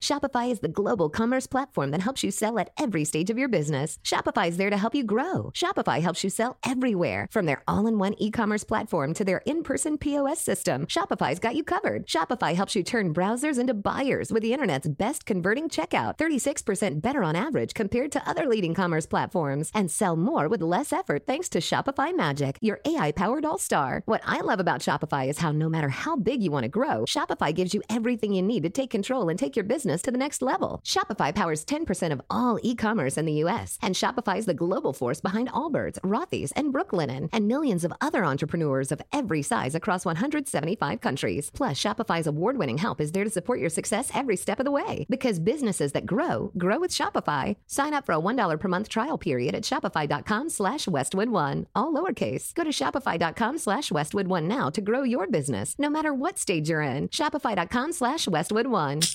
Shopify is the global commerce platform that helps you sell at every stage of your business. Shopify is there to help you grow. Shopify helps you sell everywhere, from their all-in-one e-commerce platform to their in-person POS system. Shopify's got you covered. Shopify helps you turn browsers into buyers with the internet's best converting checkout, 36% better on average compared to other leading commerce platforms, and sell more with less effort thanks to Shopify Magic, your AI-powered all-star. What I love about Shopify is how no matter how big you want to grow, Shopify gives you everything you need to take control and take your business to the next level. Shopify powers 10% of all e-commerce in the U.S., and Shopify is the global force behind Allbirds, Rothy's, and Brooklinen, and millions of other entrepreneurs of every size across 175 countries. Plus, Shopify's award-winning help is there to support your success every step of the way. Because businesses that grow with Shopify. Sign up for a $1 per month trial period at shopify.com/Westwood1, all lowercase. Go to shopify.com/Westwood1 now to grow your business, no matter what stage you're in. Shopify.com/Westwood1.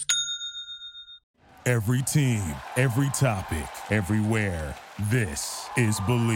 Every team, every topic, everywhere. This is Believe.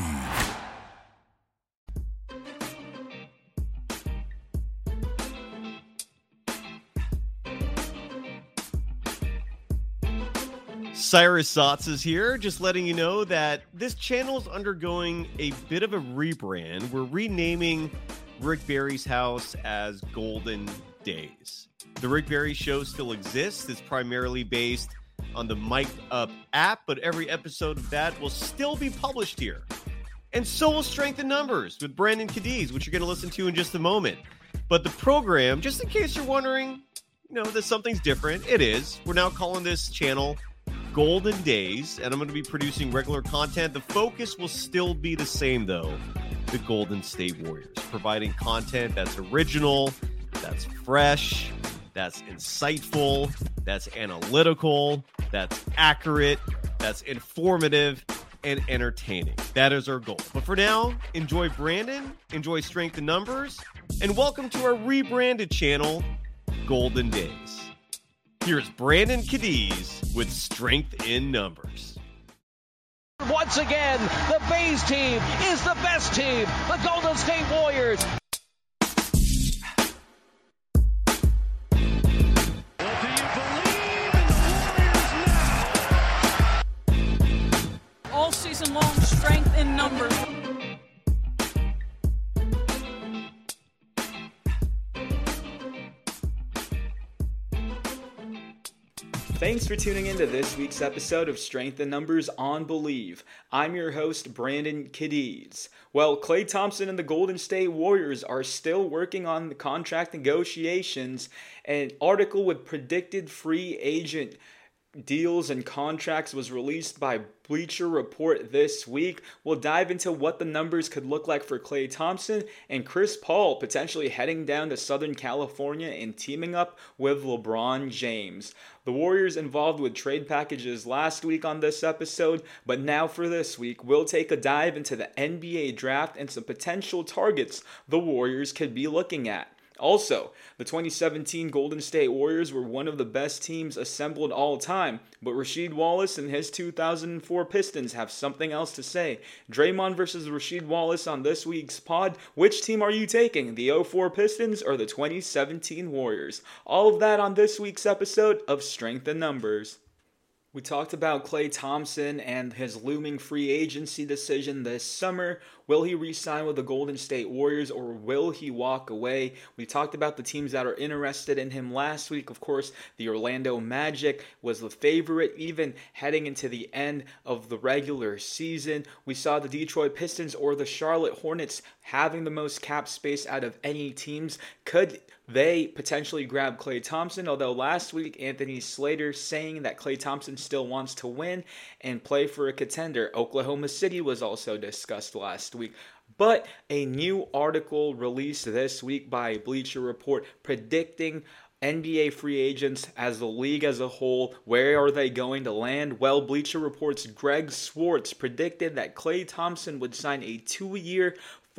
Cyrus Satz is here, just letting you know that this channel is undergoing a bit of a rebrand. We're renaming Rick Barry's house as Golden Days. The Rick Barry Show still exists. It's primarily based on the Mic'd Up app, but every episode of that will still be published here. And so will Strength in Numbers with Brandon Cadiz, which you're going to listen to in just a moment. But the program, just in case you're wondering, that something's different, it is. We're now calling this channel Golden Days, and I'm going to be producing regular content. The focus will still be the same, though. The Golden State Warriors, providing content that's original, that's fresh, that's insightful, that's analytical, that's accurate, that's informative, and entertaining. That is our goal. But for now, enjoy Brandon, enjoy Strength in Numbers, and welcome to our rebranded channel, Golden Days. Here's Brandon Cadiz with Strength in Numbers. Once again, the Bays team is the best team, the Golden State Warriors. Well, do you believe in the Warriors now? All season long, Strength in Numbers. Thanks for tuning in to this week's episode of Strength in Numbers on Believe. I'm your host, Brandon Cadiz. Well, Klay Thompson and the Golden State Warriors are still working on the contract negotiations. An article with predicted free agent deals and contracts was released by Bleacher Report this week. We'll dive into what the numbers could look like for Klay Thompson and Chris Paul potentially heading down to Southern California and teaming up with LeBron James. The Warriors involved with trade packages last week on this episode, but now for this week, we'll take a dive into the NBA draft and some potential targets the Warriors could be looking at. Also, the 2017 Golden State Warriors were one of the best teams assembled all time, but Rasheed Wallace and his 2004 Pistons have something else to say. Draymond versus Rasheed Wallace on this week's pod. Which team are you taking, the 04 Pistons or the 2017 Warriors? All of that on this week's episode of Strength in Numbers. We talked about Klay Thompson and his looming free agency decision this summer. Will he re-sign with the Golden State Warriors or will he walk away? We talked about the teams that are interested in him last week. Of course, the Orlando Magic was the favorite even heading into the end of the regular season. We saw the Detroit Pistons or the Charlotte Hornets having the most cap space out of any teams. Could they potentially grab Klay Thompson? Although last week, Anthony Slater saying that Klay Thompson still wants to win and play for a contender. Oklahoma City was also discussed last week. But a new article released this week by Bleacher Report predicting NBA free agents as the league as a whole. Where are they going to land? Well, Bleacher Report's Greg Swartz predicted that Klay Thompson would sign a 2-year,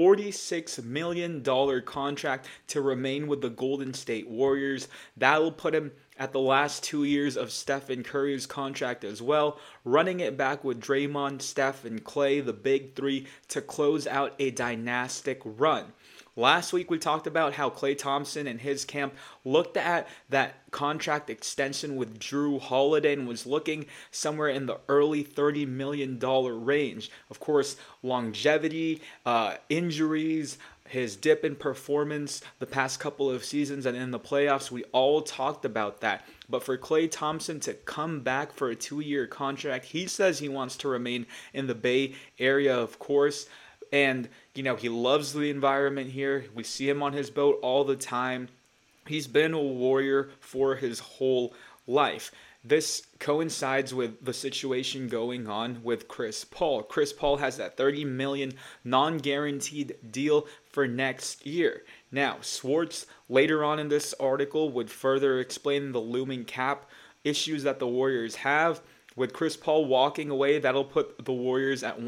$46 million contract to remain with the Golden State Warriors. That will put him at the last 2 years of Stephen Curry's contract as well, running it back with Draymond, Steph, and Klay, the big three, to close out a dynastic run. Last week, we talked about how Klay Thompson and his camp looked at that contract extension with Jrue Holiday and was looking somewhere in the early $30 million range. Of course, longevity, injuries, his dip in performance the past couple of seasons and in the playoffs, we all talked about that. But for Klay Thompson to come back for a 2-year contract, he says he wants to remain in the Bay Area, of course. And, he loves the environment here. We see him on his boat all the time. He's been a Warrior for his whole life. This coincides with the situation going on with Chris Paul. Chris Paul has that $30 million non-guaranteed deal for next year. Now, Schwartz, later on in this article, would further explain the looming cap issues that the Warriors have. With Chris Paul walking away, that'll put the Warriors at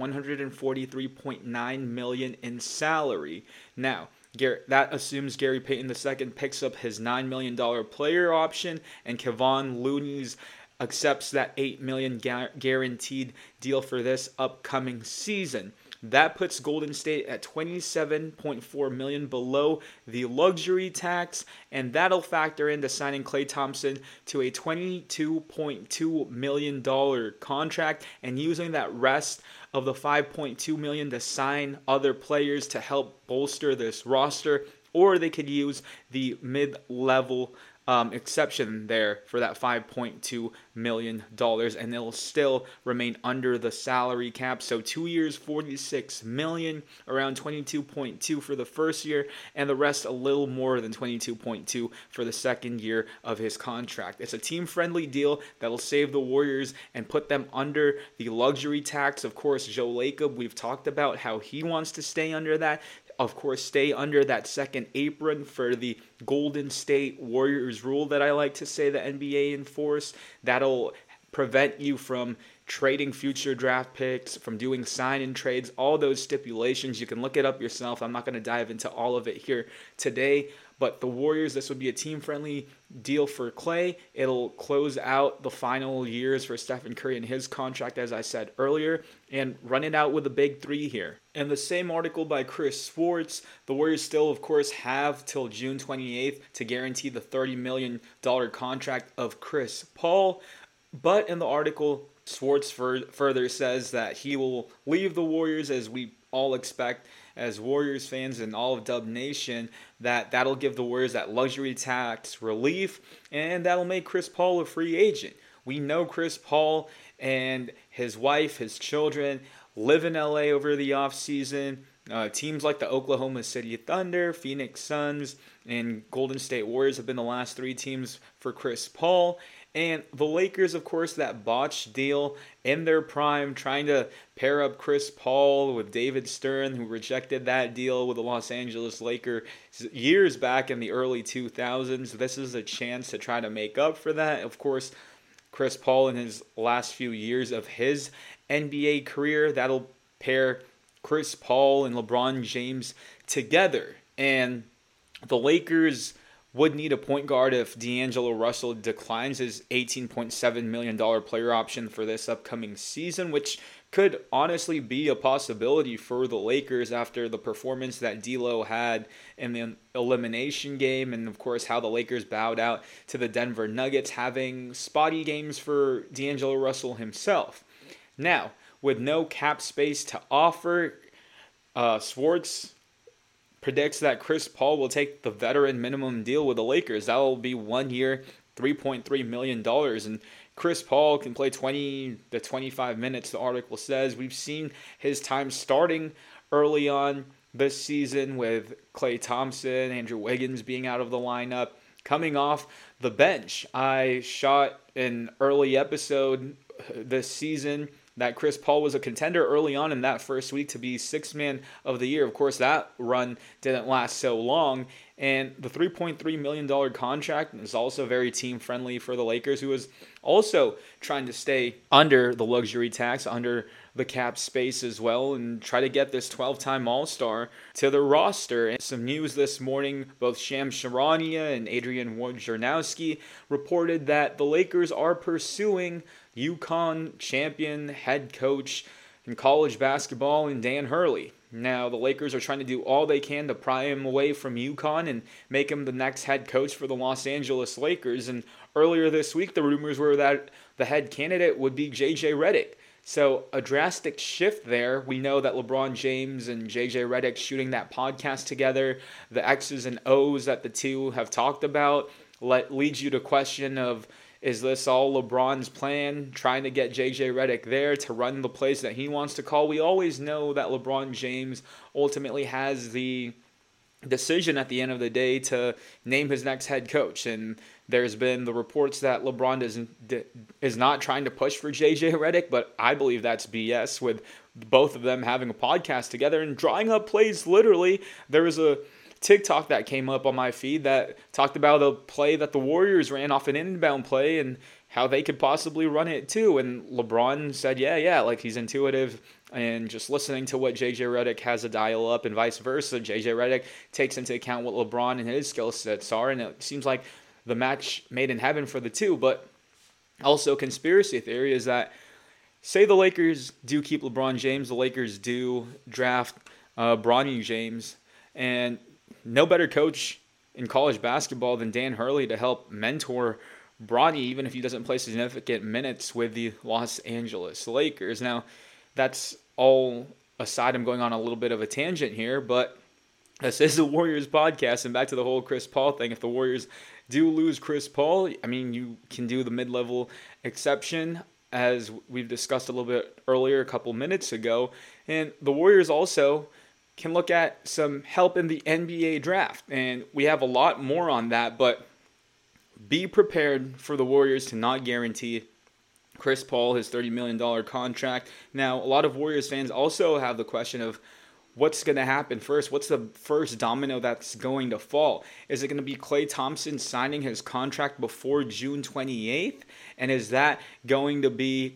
$143.9 million in salary. Now, that assumes Gary Payton II picks up his $9 million player option and Kevon Looney's accepts that $8 million guaranteed deal for this upcoming season. That puts Golden State at $27.4 million below the luxury tax, and that'll factor into signing Klay Thompson to a $22.2 million contract and using that rest of the $5.2 million to sign other players to help bolster this roster, or they could use the mid-level exception there for that $5.2 million, and it'll still remain under the salary cap. So 2 years, $46 million, around $22.2 for the first year, and the rest a little more than $22.2 for the second year of his contract. It's a team-friendly deal that'll save the Warriors and put them under the luxury tax. Of course, Joe Lacob, we've talked about how he wants to stay under that. Of course, stay under that second apron for the Golden State Warriors rule that I like to say the NBA enforce. That'll prevent you from trading future draft picks, from doing sign-in trades, all those stipulations. You can look it up yourself. I'm not going to dive into all of it here today. But the Warriors, this would be a team-friendly deal for Klay. It'll close out the final years for Stephen Curry and his contract, as I said earlier, and run it out with a big three here. In the same article by Chris Schwartz, the Warriors still, of course, have till June 28th to guarantee the $30 million contract of Chris Paul. But in the article, Schwartz further says that he will leave the Warriors, as we all expect as Warriors fans and all of Dub Nation, that'll give the Warriors that luxury tax relief, and that'll make Chris Paul a free agent. We know Chris Paul and his wife, his children, live in LA over the offseason. Teams like the Oklahoma City Thunder, Phoenix Suns, and Golden State Warriors have been the last three teams for Chris Paul. And the Lakers, of course, that botched deal in their prime, trying to pair up Chris Paul with David Stern, who rejected that deal with the Los Angeles Lakers years back in the early 2000s. This is a chance to try to make up for that. Of course, Chris Paul in his last few years of his NBA career, that'll pair Chris Paul and LeBron James together. And the Lakers would need a point guard if D'Angelo Russell declines his $18.7 million player option for this upcoming season, which could honestly be a possibility for the Lakers after the performance that D'Lo had in the elimination game, and of course how the Lakers bowed out to the Denver Nuggets, having spotty games for D'Angelo Russell himself. Now, with no cap space to offer, Schwartz predicts that Chris Paul will take the veteran minimum deal with the Lakers. That will be 1 year, $3.3 million. And Chris Paul can play 20 to 25 minutes, the article says. We've seen his time starting early on this season with Klay Thompson, Andrew Wiggins being out of the lineup, coming off the bench. I shot an early episode this season that Chris Paul was a contender early on in that first week to be Sixth Man of the Year. Of course, that run didn't last so long. And the $3.3 million contract is also very team-friendly for the Lakers, who is also trying to stay under the luxury tax, under the cap space as well, and try to get this 12-time All-Star to the roster. And some news this morning, both Shams Charania and Adrian Wojnarowski reported that the Lakers are pursuing UConn champion head coach in college basketball and Dan Hurley. Now, the Lakers are trying to do all they can to pry him away from UConn and make him the next head coach for the Los Angeles Lakers. And earlier this week, the rumors were that the head candidate would be J.J. Redick. So a drastic shift there. We know that LeBron James and J.J. Redick shooting that podcast together, the X's and O's that the two have talked about, leads you to question of, is this all LeBron's plan, trying to get J.J. Redick there to run the plays that he wants to call? We always know that LeBron James ultimately has the decision at the end of the day to name his next head coach. And there's been the reports that LeBron is not trying to push for J.J. Redick, but I believe that's BS, with both of them having a podcast together and drawing up plays literally. There was a TikTok that came up on my feed that talked about a play that the Warriors ran off an inbound play and how they could possibly run it too. And LeBron said, yeah, like he's intuitive and just listening to what J.J. Redick has to dial up and vice versa. J.J. Redick takes into account what LeBron and his skill sets are, and it seems like the match made in heaven for the two. But also conspiracy theory is that, say the Lakers do keep LeBron James, the Lakers do draft Bronny James, and no better coach in college basketball than Dan Hurley to help mentor Bronny, even if he doesn't play significant minutes with the Los Angeles Lakers. Now, that's all aside. I'm going on a little bit of a tangent here, but this is the Warriors podcast, and back to the whole Chris Paul thing. If the Warriors do lose Chris Paul, I mean, you can do the mid-level exception, as we've discussed a little bit earlier, a couple minutes ago. And the Warriors also can look at some help in the NBA draft. And we have a lot more on that, but be prepared for the Warriors to not guarantee Chris Paul his $30 million contract. Now, a lot of Warriors fans also have the question of what's going to happen first. What's the first domino that's going to fall? Is it going to be Klay Thompson signing his contract before June 28th? And is that going to be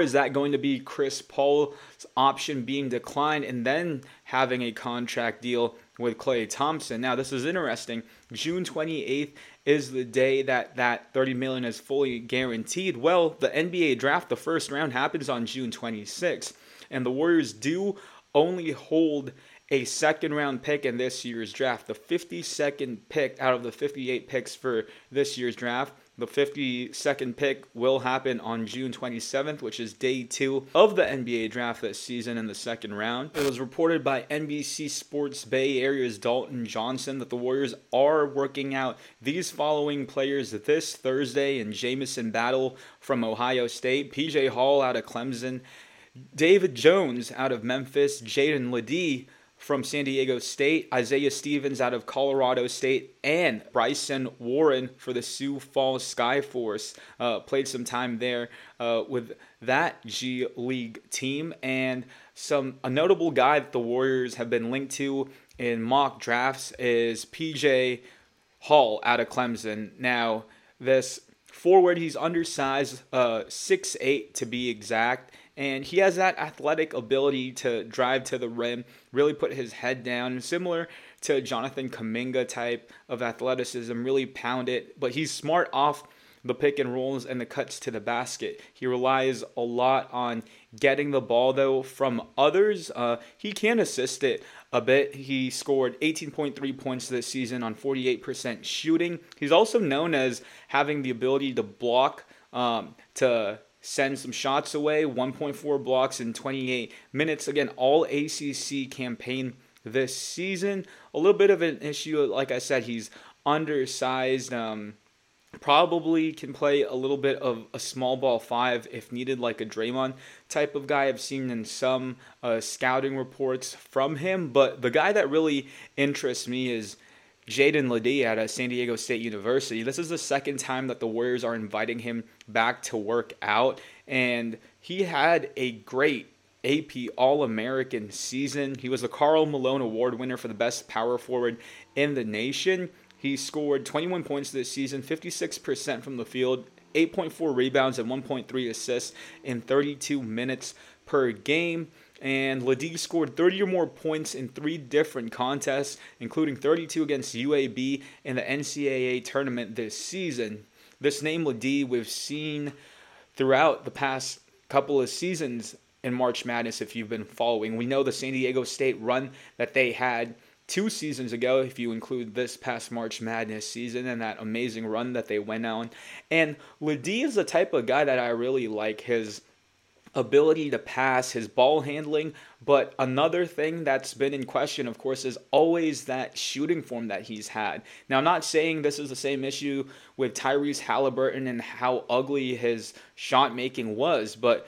Chris Paul's option being declined and then having a contract deal with Klay Thompson? Now, this is interesting. June 28th is the day that $30 million is fully guaranteed. Well, the NBA draft, the first round, happens on June 26th. And the Warriors do only hold a second-round pick in this year's draft. The 52nd pick out of the 58 picks for this year's draft. The 52nd pick will happen on June 27th, which is day 2 of the NBA draft this season in the second round. It was reported by NBC Sports Bay Area's Dalton Johnson that the Warriors are working out these following players this Thursday in Jamison Battle from Ohio State, PJ Hall out of Clemson, David Jones out of Memphis, Jaden Ledee from San Diego State, Isaiah Stevens out of Colorado State, and Bryson Warren for the Sioux Falls Skyforce. Played some time there with that G League team. And a notable guy that the Warriors have been linked to in mock drafts is PJ Hall out of Clemson. Now, this forward, he's undersized, 6'8" to be exact. And he has that athletic ability to drive to the rim, really put his head down, similar to Jonathan Kuminga type of athleticism, really pound it. But he's smart off the pick and rolls and the cuts to the basket. He relies a lot on getting the ball, though, from others. He can assist it a bit. He scored 18.3 points this season on 48% shooting. He's also known as having the ability to block, to send some shots away, 1.4 blocks in 28 minutes. Again, all ACC campaign this season. A little bit of an issue, like I said, he's undersized. Probably can play a little bit of a small ball 5 if needed, like a Draymond type of guy I've seen in some scouting reports from him. But the guy that really interests me is Jaden Ledee out of San Diego State University. This is the second time that the Warriors are inviting him back to work out, and he had a great AP All-American season. He was the Karl Malone Award winner for the best power forward in the nation. He scored 21 points this season, 56% from the field, 8.4 rebounds and 1.3 assists in 32 minutes per game. And Ledee scored 30 or more points in 3 different contests, including 32 against UAB in the NCAA tournament this season. This name Ledee we've seen throughout the past couple of seasons in March Madness if you've been following. We know the San Diego State run that they had 2 seasons ago, if you include this past March Madness season and that amazing run that they went on. And LeDee is the type of guy that I really like, his ability to pass, his ball handling. But another thing that's been in question, of course, is always that shooting form that he's had. Now, I'm not saying this is the same issue with Tyrese Halliburton and how ugly his shot making was, but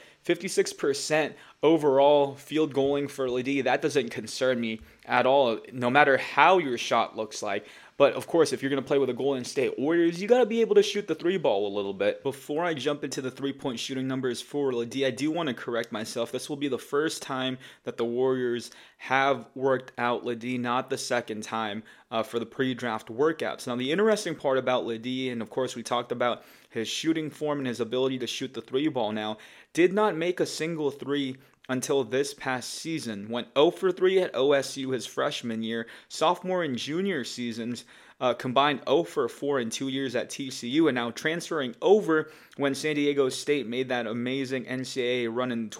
56% overall field goaling for LeDee, that doesn't concern me at all, no matter how your shot looks like. But of course, if you're going to play with the Golden State Warriors, you got to be able to shoot the 3-ball a little bit. Before I jump into the 3-point shooting numbers for LeDee, I do want to correct myself. This will be the first time that the Warriors have worked out LeDee, not the second time for the pre-draft workouts. Now, the interesting part about LeDee, and of course we talked about his shooting form and his ability to shoot the 3-ball now, did not make a single 3 until this past season. Went 0 for 3 at OSU his freshman year. Sophomore and junior seasons combined 0 for 4 in 2 years at TCU, and now transferring over when San Diego State made that amazing NCAA run in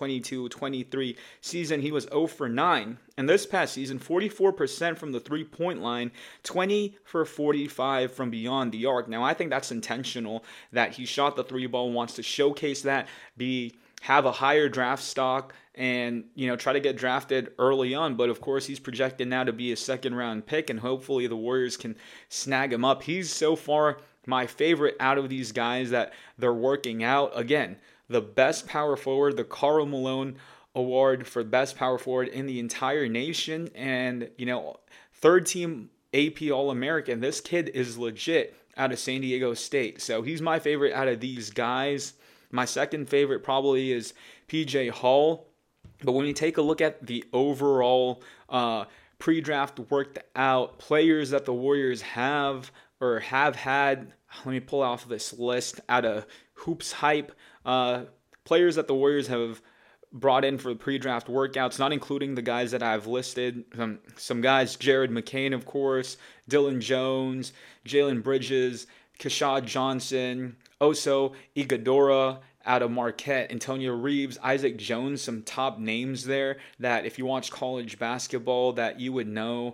22-23 season. He was 0 for 9. And this past season, 44% from the 3-point line, 20 for 45 from beyond the arc. Now, I think that's intentional that he shot the 3-ball, wants to showcase that, have a higher draft stock, and try to get drafted early on. But of course, he's projected now to be a second-round pick, and hopefully the Warriors can snag him up. He's so far my favorite out of these guys that they're working out. Again, the best power forward, the Karl Malone Award for best power forward in the entire nation, and third-team AP All-American. This kid is legit out of San Diego State, so he's my favorite out of these guys. My second favorite probably is PJ Hall. But when you take a look at the overall pre-draft worked out players that the Warriors have or have had, let me pull off this list out of Hoops Hype. Players that the Warriors have brought in for the pre-draft workouts, not including the guys that I've listed. Some guys, Jared McCain, of course, Dylan Jones, Jalen Bridges, Keshad Johnson, Oso Iguodala out of Marquette, Antonio Reeves, Isaac Jones, some top names there that if you watch college basketball that you would know.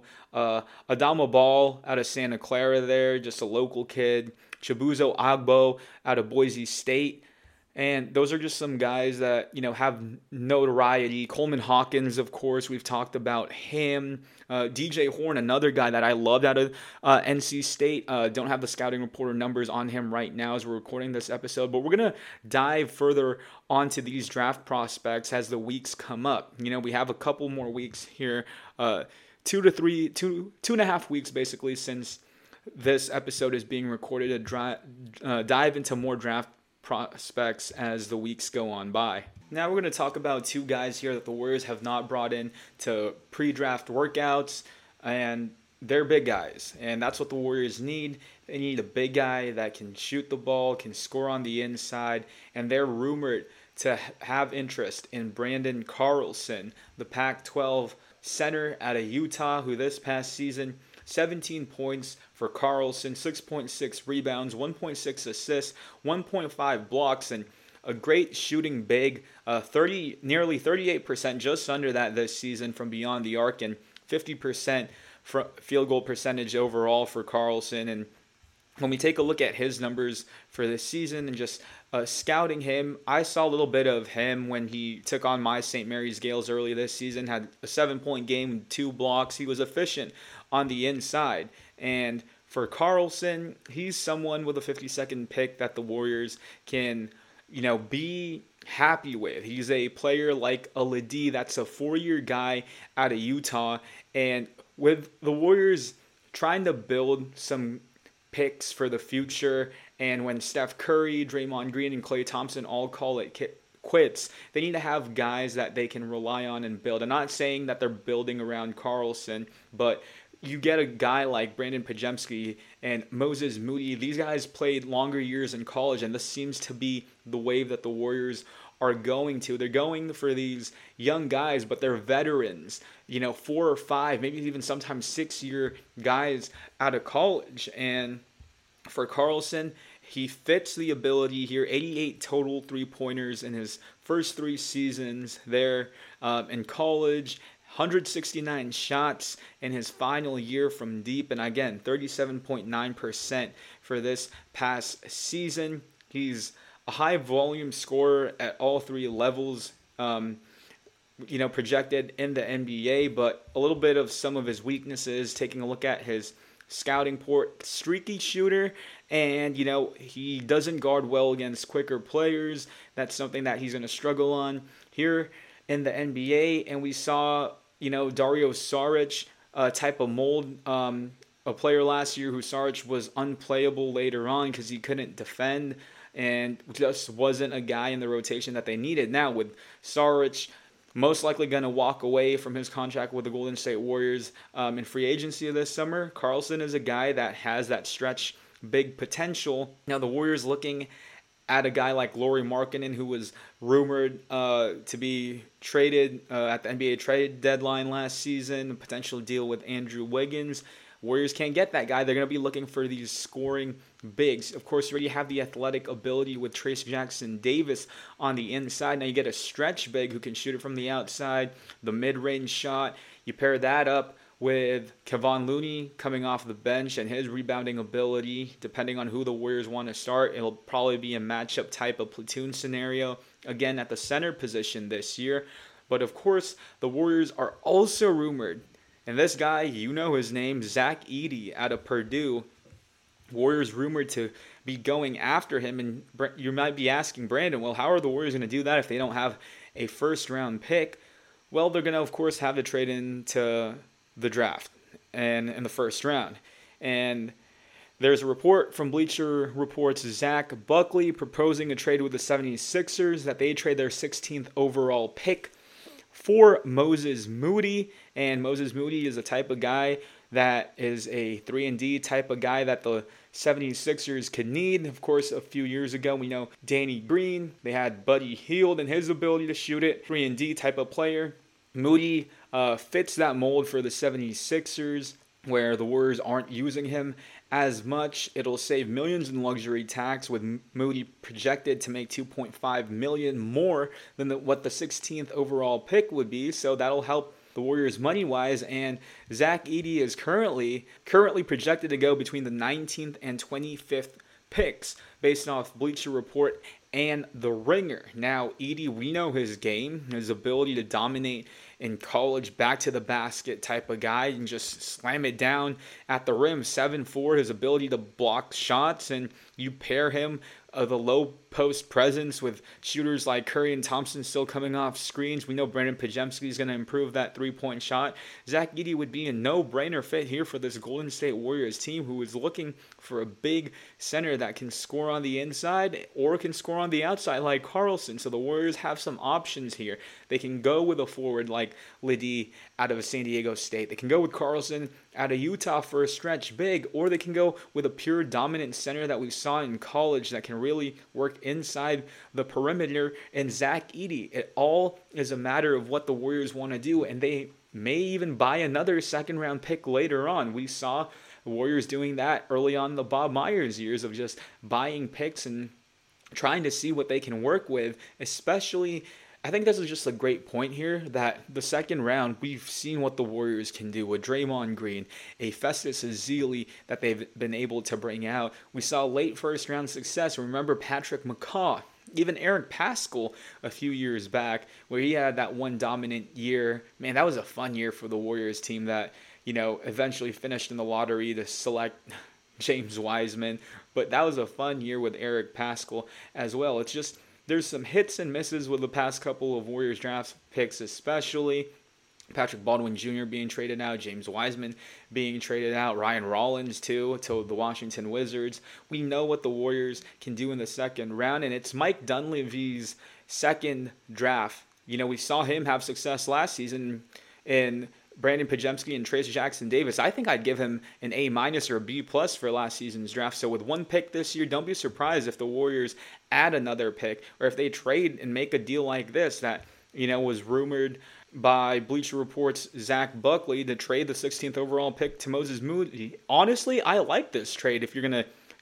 Adama Ball out of Santa Clara there, just a local kid. Chibuzo Agbo out of Boise State. And those are just some guys that, have notoriety. Coleman Hawkins, of course, we've talked about him. DJ Horn, another guy that I loved out of NC State. Don't have the scouting reporter numbers on him right now as we're recording this episode, but we're going to dive further onto these draft prospects as the weeks come up. We have a couple more weeks here, 2.5 weeks basically since this episode is being recorded to dive into more draft prospects as the weeks go on by. Now we're going to talk about 2 guys here that the Warriors have not brought in to pre-draft workouts, and they're big guys, and that's what the Warriors need. They need a big guy that can shoot the ball, can score on the inside, and they're rumored to have interest in Branden Carlson, the Pac-12 center out of Utah, who this past season 17 points for Carlson, 6.6 rebounds, 1.6 assists, 1.5 blocks, and a great shooting big, nearly 38%, just under that this season from beyond the arc, and 50% field goal percentage overall for Carlson. And when we take a look at his numbers for this season and just scouting him, I saw a little bit of him when he took on my St. Mary's Gales early this season, had a 7-point game, 2 blocks. He was efficient on the inside. And for Carlson, he's someone with a 52nd pick that the Warriors can, be happy with. He's a player like a LeDee that's a 4-year guy out of Utah. And with the Warriors trying to build some picks for the future, and when Steph Curry, Draymond Green, and Klay Thompson all call it quits, they need to have guys that they can rely on and build. I'm not saying that they're building around Carlson, but you get a guy like Brandon Podziemski and Moses Moody. These guys played longer years in college, and this seems to be the wave that the Warriors are going to. They're going for these young guys, but they're veterans, 4 or 5, maybe even sometimes 6-year guys out of college. And for Carlson, He fits the ability here. 88 total three-pointers in his first 3 seasons there in college. 169 shots in his final year from deep. And again, 37.9% for this past season. He's a high-volume scorer at all 3 levels, projected in the NBA. But a little bit of some of his weaknesses, taking a look at his scouting report: streaky shooter, and he doesn't guard well against quicker players. That's something that he's going to struggle on here in the NBA. And we saw Dario Saric type of mold, a player last year who Saric was unplayable later on because he couldn't defend and just wasn't a guy in the rotation that they needed. Now with Saric most likely going to walk away from his contract with the Golden State Warriors in free agency this summer, Carlson is a guy that has that stretch big potential. Now the Warriors looking at a guy like Lauri Markkanen, who was rumored to be traded at the NBA trade deadline last season, a potential deal with Andrew Wiggins. Warriors can't get that guy. They're going to be looking for these scoring bigs. Of course, you already have the athletic ability with Trayce Jackson-Davis on the inside. Now you get a stretch big who can shoot it from the outside, the mid-range shot. You pair that up with Kevon Looney coming off the bench and his rebounding ability. Depending on who the Warriors want to start, it'll probably be a matchup type of platoon scenario, again at the center position this year. But of course, the Warriors are also rumored, and this guy, his name, Zach Edey out of Purdue. Warriors rumored to be going after him. And you might be asking, Brandon, well, how are the Warriors going to do that if they don't have a first-round pick? Well, they're going to, of course, have to trade into the draft and in the first round. And there's a report from Bleacher Report's Zach Buckley proposing a trade with the 76ers, that they trade their 16th overall pick for Moses Moody. And Moses Moody is a type of guy that is a 3-and-D type of guy that the 76ers could need. Of course, a few years ago, we know Danny Green. They had Buddy Hield and his ability to shoot it, 3-and-D type of player. Moody fits that mold for the 76ers, where the Warriors aren't using him as much. It'll save millions in luxury tax, with Moody projected to make $2.5 million more than what the 16th overall pick would be. So that'll help the Warriors money-wise. And Zach Edey is currently projected to go between the 19th and 25th picks based off Bleacher Report and The Ringer. Now, Edey, we know his game, his ability to dominate in college, back to the basket type of guy and just slam it down at the rim. 7'4", his ability to block shots, and you pair him the low post presence with shooters like Curry and Thompson still coming off screens. We know Brandon Podziemski is going to improve that three-point shot. Zach Edey would be a no-brainer fit here for this Golden State Warriors team, who is looking for a big center that can score on the inside or can score on the outside like Carlson. So the Warriors have some options here. They can go with a forward like Ledee out of San Diego State. They can go with Carlson out of Utah for a stretch big, or they can go with a pure dominant center that we saw in college that can really work inside the perimeter, and Zach Edey. It all is a matter of what the Warriors want to do, and they may even buy another second-round pick later on. We saw the Warriors doing that early on in the Bob Myers years of just buying picks and trying to see what they can work with, especially I think this is just a great point here, that the second round, we've seen what the Warriors can do with Draymond Green, a Festus Ezeli that they've been able to bring out. We saw late first round success. Remember Patrick McCaw, even Eric Paschall a few years back, where he had that one dominant year. Man, that was a fun year for the Warriors team that, eventually finished in the lottery to select James Wiseman. But that was a fun year with Eric Paschall as well. It's just, there's some hits and misses with the past couple of Warriors draft picks, especially Patrick Baldwin Jr. being traded out, James Wiseman being traded out, Ryan Rollins too, to the Washington Wizards. We know what the Warriors can do in the second round, and it's Mike Dunleavy's second draft. We saw him have success last season in Brandon Podziemski and Trayce Jackson-Davis. I think I'd give him an A- or a B+ for last season's draft. So with one pick this year, don't be surprised if the Warriors add another pick, or if they trade and make a deal like this that, was rumored by Bleacher Report's Zach Buckley to trade the 16th overall pick to Moses Moody. Honestly, I like this trade if you're going to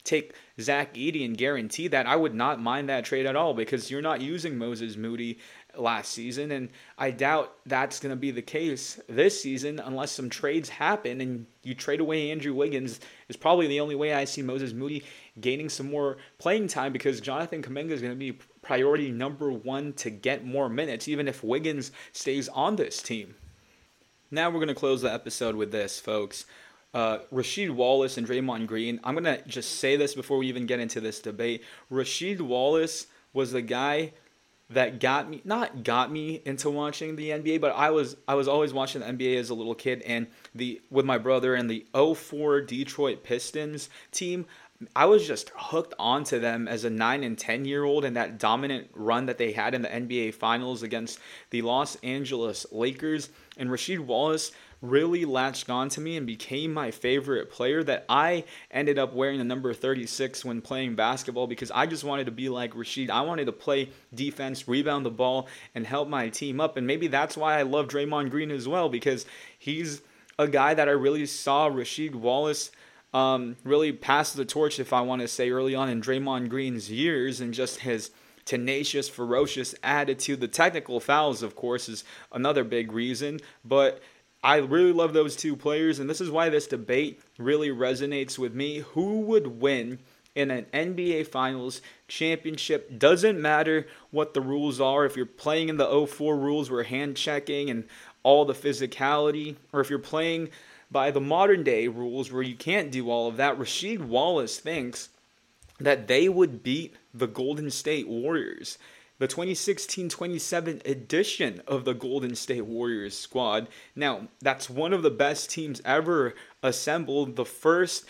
take Zach Edey and guarantee that, I would not mind that trade at all, because you're not using Moses Moody last season, and I doubt that's going to be the case this season unless some trades happen and you trade away Andrew Wiggins. Is probably the only way I see Moses Moody gaining some more playing time, because Jonathan Kuminga is going to be priority number one to get more minutes, even if Wiggins stays on this team. Now we're going to close the episode with this, folks. Rasheed Wallace and Draymond Green. I'm going to just say this before we even get into this debate. Rasheed Wallace was the guy that not got me into watching the NBA, but I was always watching the NBA as a little kid, and with my brother, and the 04 Detroit Pistons team, I was just hooked onto them as a 9 and 10-year-old, and that dominant run that they had in the NBA Finals against the Los Angeles Lakers. And Rasheed Wallace really latched on to me and became my favorite player, that I ended up wearing the number 36 when playing basketball, because I just wanted to be like Rasheed. I wanted to play defense, rebound the ball, and help my team up. And maybe that's why I love Draymond Green as well, because he's a guy that I really saw Rasheed Wallace really pass the torch, if I want to say, early on in Draymond Green's years, and just his tenacious, ferocious attitude. The technical fouls, of course, is another big reason, but I really love those two players, and this is why this debate really resonates with me. Who would win in an NBA Finals championship? Doesn't matter what the rules are. If you're playing in the 04 rules where hand checking and all the physicality, or if you're playing by the modern day rules where you can't do all of that, Rasheed Wallace thinks that they would beat the Golden State Warriors, the 2016-27 edition of the Golden State Warriors squad. Now, that's one of the best teams ever assembled. The first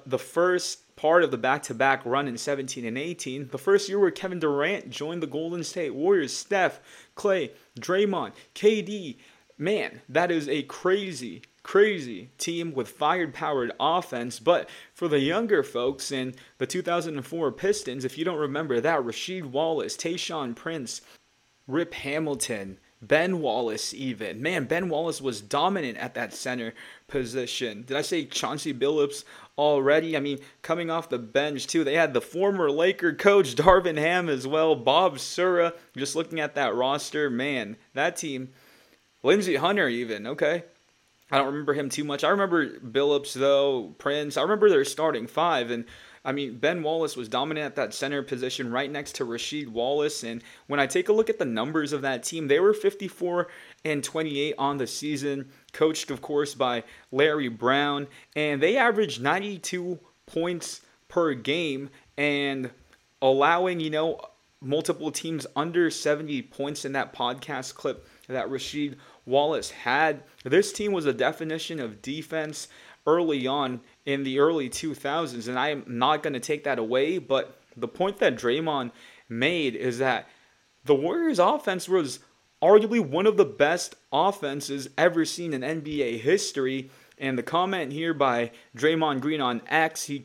part of the back-to-back run in 17 and 18, the first year where Kevin Durant joined the Golden State Warriors. Steph, Clay, Draymond, KD. Man, that is a crazy team with fired-powered offense. But for the younger folks in the 2004 Pistons, if you don't remember that, Rasheed Wallace, Tayshaun Prince, Rip Hamilton, Ben Wallace even. Man, Ben Wallace was dominant at that center position. Did I say Chauncey Billups already? I mean, coming off the bench too, they had the former Laker coach Darvin Ham as well, Bob Sura. Just looking at that roster, man, that team. Lindsey Hunter even, okay. I don't remember him too much. I remember Billups, though, Prince. I remember their starting five. And, I mean, Ben Wallace was dominant at that center position right next to Rasheed Wallace. And when I take a look at the numbers of that team, they were 54 and 28 on the season, coached, of course, by Larry Brown. And they averaged 92 points per game and allowing, multiple teams under 70 points in that podcast clip that Rasheed Wallace had. This team was a definition of defense early on in the early 2000s, and I am not going to take that away, but the point that Draymond made is that the Warriors' offense was arguably one of the best offenses ever seen in NBA history, and the comment here by Draymond Green on X, he,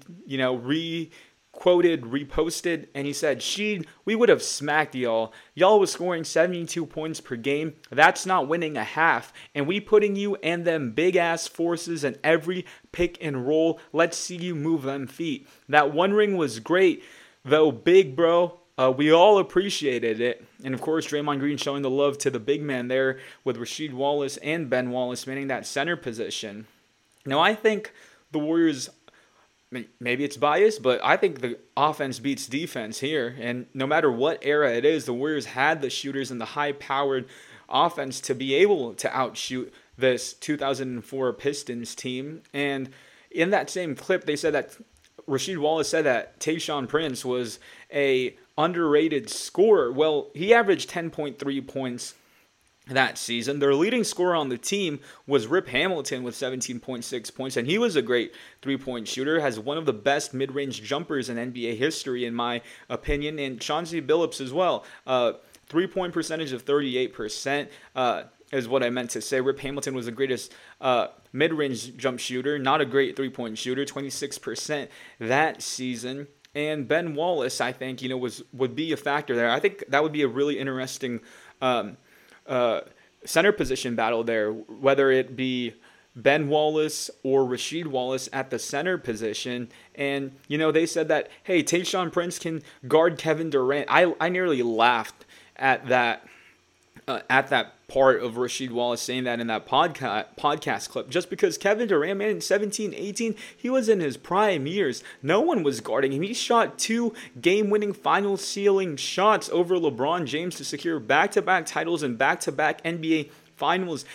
reposted, and he said, "Sheed, we would have smacked y'all. Y'all was scoring 72 points per game. That's not winning a half. And we putting you and them big-ass forces in every pick and roll. Let's see you move them feet. That one ring was great, though, big bro. We all appreciated it." And, of course, Draymond Green showing the love to the big man there with Rasheed Wallace and Ben Wallace manning that center position. Now, I think the Warriors, maybe it's biased, but I think the offense beats defense here. And no matter what era it is, the Warriors had the shooters and the high-powered offense to be able to outshoot this 2004 Pistons team. And in that same clip, they said that Rasheed Wallace said that Tayshaun Prince was a underrated scorer. Well, he averaged 10.3 points that season. Their leading scorer on the team was Rip Hamilton with 17.6 points, and he was a great three-point shooter, has one of the best mid-range jumpers in NBA history, in my opinion, and Chauncey Billups as well. Three-point percentage of 38% is what I meant to say. Rip Hamilton was the greatest mid-range jump shooter, not a great three-point shooter, 26% that season. And Ben Wallace, I think, would be a factor there. I think that would be a really interesting center position battle there, whether it be Ben Wallace or Rasheed Wallace at the center position. And, they said that, hey, Tayshaun Prince can guard Kevin Durant. I nearly laughed at that part of Rasheed Wallace saying that in that podcast clip, just because Kevin Durant, man, in 17, 18, he was in his prime years. No one was guarding him. He shot 2 game-winning final ceiling shots over LeBron James to secure back-to-back titles and back-to-back NBA Finals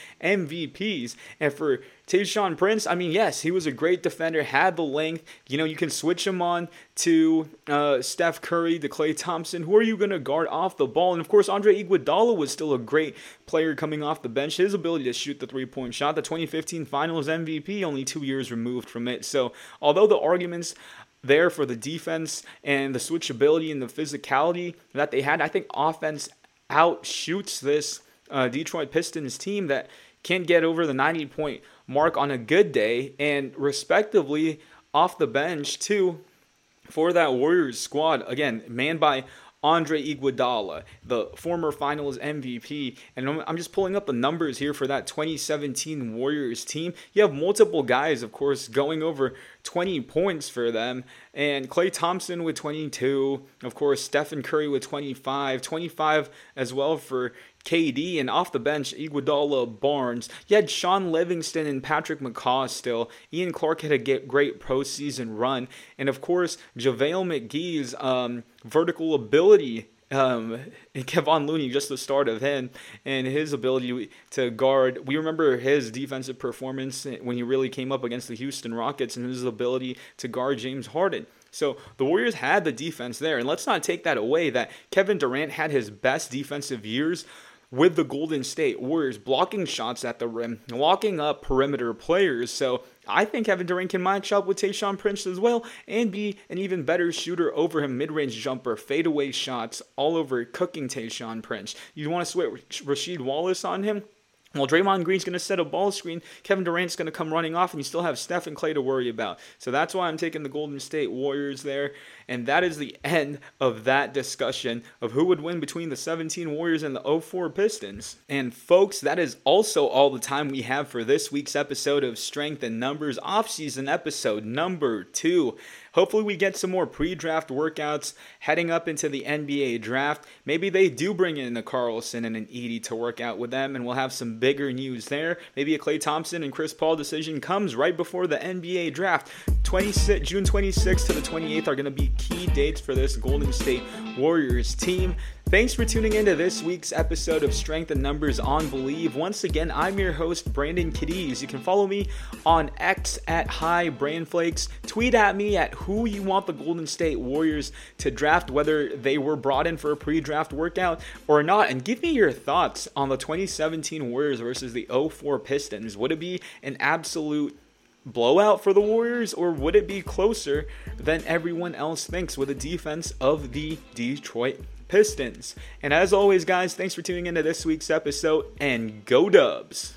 MVPs. And for Tayshaun Prince, I mean, yes, he was a great defender, had the length. You can switch him on to Steph Curry, to Klay Thompson. Who are you going to guard off the ball? And, of course, Andre Iguodala was still a great player coming off the bench. His ability to shoot the three-point shot, the 2015 Finals MVP, only 2 years removed from it. So, although the arguments there for the defense and the switchability and the physicality that they had, I think offense outshoots this Detroit Pistons team that can get over the 90-point mark on a good day, and respectively off the bench too for that Warriors squad. Again, manned by Andre Iguodala, the former Finals MVP. And I'm just pulling up the numbers here for that 2017 Warriors team. You have multiple guys, of course, going over 20 points for them. And Klay Thompson with 22. Of course, Stephen Curry with 25. 25 as well for KD, and off the bench, Iguodala, Barnes. You had Sean Livingston and Patrick McCaw still. Ian Clark had a great postseason run. And, of course, JaVale McGee's vertical ability, and Kevon Looney, just the start of him, and his ability to guard. We remember his defensive performance when he really came up against the Houston Rockets and his ability to guard James Harden. So the Warriors had the defense there. And let's not take that away that Kevin Durant had his best defensive years with the Golden State Warriors, blocking shots at the rim, locking up perimeter players. So I think Kevin Durant can match up with Tayshaun Prince as well and be an even better shooter over him. Mid-range jumper, fadeaway shots, all over cooking Tayshaun Prince. You want to switch Rasheed Wallace on him? Well, Draymond Green's going to set a ball screen. Kevin Durant's going to come running off, and you still have Steph and Klay to worry about. So that's why I'm taking the Golden State Warriors there. And that is the end of that discussion of who would win between the 17 Warriors and the 04 Pistons. And folks, that is also all the time we have for this week's episode of Strength in Numbers, off-season episode number 2. Hopefully we get some more pre-draft workouts heading up into the NBA draft. Maybe they do bring in a Carlson and an Edey to work out with them, and we'll have some bigger news there. Maybe a Klay Thompson and Chris Paul decision comes right before the NBA draft. June 26th to the 28th are going to be key dates for this Golden State Warriors team. Thanks for tuning into this week's episode of Strength in Numbers on Believe. Once again, I'm your host, Brandon Cadiz. You can follow me on X at HiBrandFlakes. Tweet at me at who you want the Golden State Warriors to draft, whether they were brought in for a pre-draft workout or not. And give me your thoughts on the 2017 Warriors versus the 04 Pistons. Would it be an absolute blowout for the Warriors, or would it be closer than everyone else thinks with the defense of the Detroit Pistons? And as always, guys, thanks for tuning into this week's episode, and go Dubs!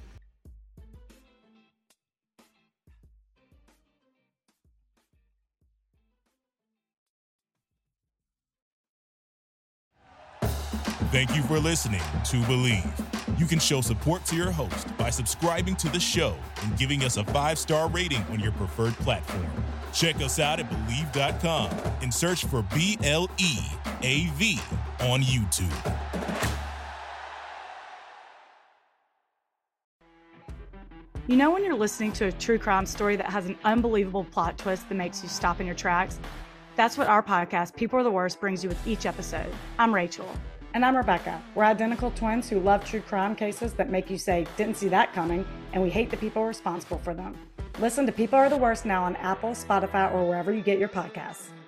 Thank you for listening to Believe. You can show support to your host by subscribing to the show and giving us a 5-star rating on your preferred platform. Check us out at Believe.com and search for BLEAV on YouTube. You know when you're listening to a true crime story that has an unbelievable plot twist that makes you stop in your tracks? That's what our podcast, People Are the Worst, brings you with each episode. I'm Rachel. And I'm Rebecca. We're identical twins who love true crime cases that make you say, didn't see that coming, and we hate the people responsible for them. Listen to People Are the Worst now on Apple, Spotify, or wherever you get your podcasts.